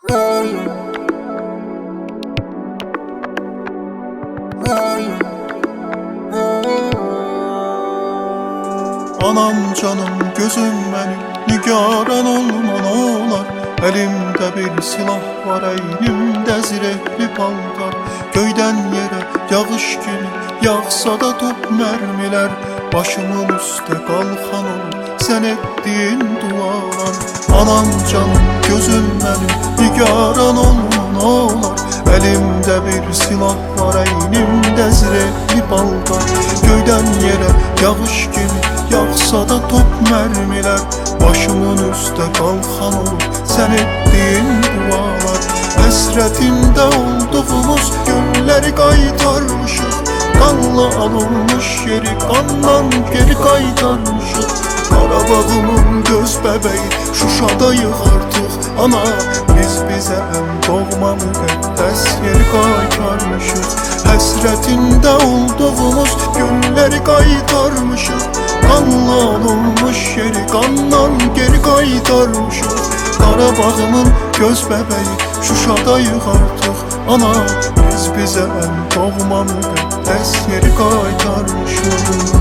Anam canım gözüm benim, nigaran olma ne olar. Elimde bir silah var, eynimde zirehli paltar. Göyden yere yağış gibi yağsa da top mermiler. Başımın üstte kalkan ol, sen ettiğin dualar. Anam canım gözüm benim, nigaran olma ne olar. Elimde bir silah var, eynimde zirehli paltar. Göyden yere yağış gibi yağsa da top mermiler. Başımın üstte kalkan ol, sen ettiğin dualar. Hasretinde olduğumuz günleri kaytarmışız. Kanla alınmış yeri kandan geri kaytarmışız. Karabağımın göz bebeği Şuşadayız artık ana. Biz bize en doğma müqəddəs yeri kaytarmışız. Hasretinde olduğumuz günleri kaytarmışız. Kanla alınmış yeri kandan geri kaytarmışız. Karabağımın göz bebeği Şuşadayız artık ana. Biz bize en doğma müqəddəs yeri kaytarmışız.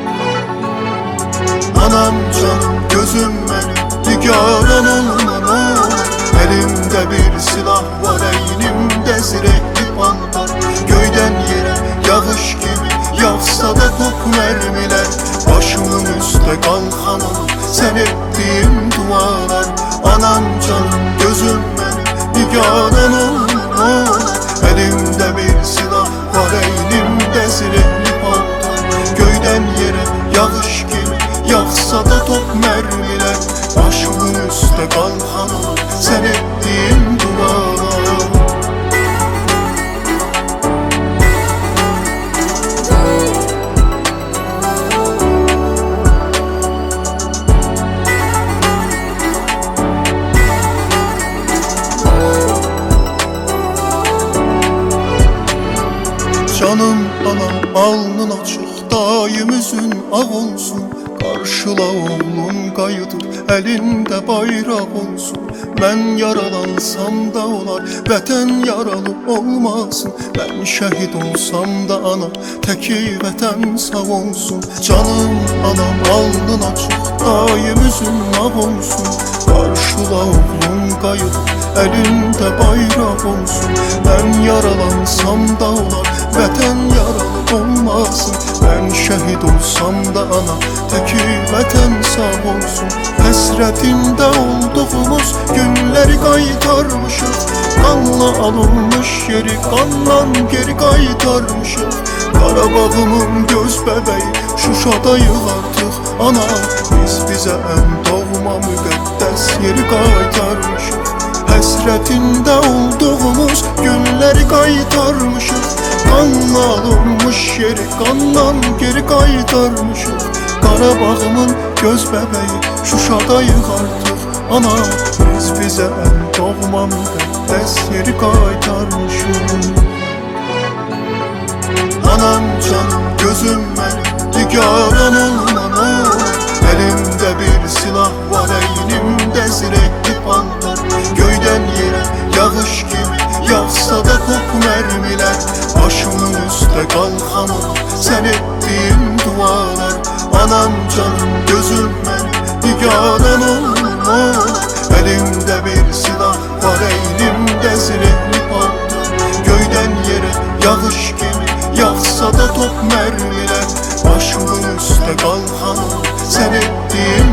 Anam canım gözüm benim, nigaran olma ne olur. Elimde bir silah var, eynimde zirehli paltar. Göyden yere yağış gibi yağsa da top mermiler. Başımın üstte kalkan ol, sen ettiğim dualar. Anam canım gözüm benim, nigaran olma ne olur. Elimde bir silah var, eynimde zirehli paltar. Göyden yere yağış gibi yağsa da top mermiler. Başımın üstte kalkan ol, sen ettiğin dualar. Canım anam alnın açık, daim üzün ağ olsun. Karşıla oğlum qayıdır, elinde bayrak olsun. Ben yaralansam da olar, vətən yaralı olmasın. Ben şehit olsam da ana, teki vətən sağ olsun. Canım anam alnın açık, daim üzün ağ olsun. Karşıla oğlum qayıdır, elinde bayrak olsun. Ben yaralansam da olar, vətən yaralı olmasın. Ben şehit olsam da ana, teki vətən sağ olsun. Hasretinde olduğumuz günleri kaytarmışız. Kanla alınmış yeri kandan geri kaytarmışız. Karabağımın göz bebeği Şuşadayız artık ana. Biz bize en doğma müqəddəs yeri kaytarmışız. Hasretinde olduğumuz günleri kaytarmışız. Kanla alınmış yeri kandan geri kaytarmışız. Karabağımın göz bebeği Şuşadayız artık ana. Biz bize en doğma müqəddəs yeri kaytarmışız. Anam canım gözüm benim, nigaran olma ne olur. Elimde bir silah var, eynimde zirehli paltar. Göyden yere yağış gibi yağsa da top mermiler. Başımın üstte kalkan ol, sen ettiğin dualar. Anam canım gözüm benim, nigaran olma ne olur. Elimde bir silah var, eynimde zirehli paltar. Göyden yere yağış gibi yağsa da top mermiler. Başımın üstte kalkan ol, sen ettiğin